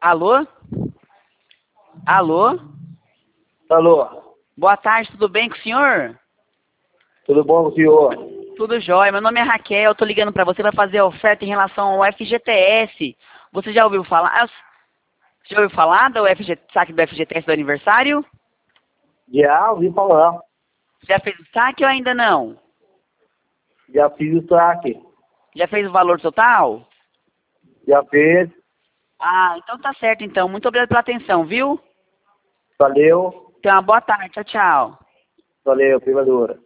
Alô? Alô? Alô, Boa tarde, tudo bem com o senhor? tudo bom com o senhor? Tudo jóia. Meu nome é Raquel, eu tô ligando pra você pra fazer a oferta em relação ao FGTS. Você já ouviu falar? Já ouviu falar do saque do FGTS do aniversário? Já ouvi falar, Já fez o saque ou ainda não? já fiz o saque, Já fez o valor total? já fez, Ah, então tá certo então. Muito obrigado pela atenção, viu? valeu, Tenha uma boa tarde. Tchau, tchau. valeu, privadora.